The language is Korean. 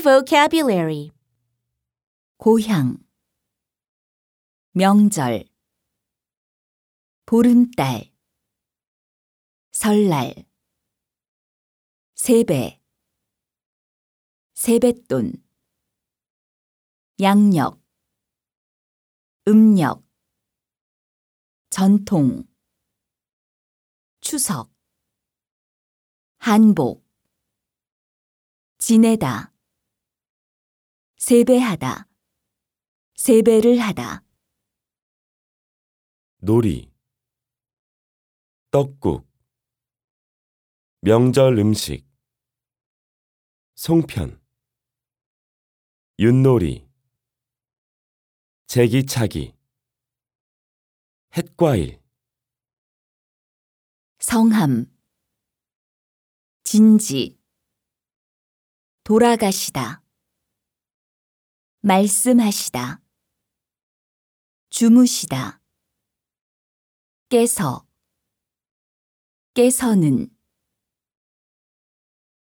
vocabulary. 고향, 명절, 보름달, 설날, 세배, 세뱃돈, 양력, 음력, 전통, 추석, 한복, 지내다, 세배하다, 세배를 하다. 놀이, 떡국, 명절 음식, 송편, 윷놀이, 제기차기, 햇과일, 성함, 진지, 돌아가시다, 말씀하시다, 주무시다, 깨서, 깨서는,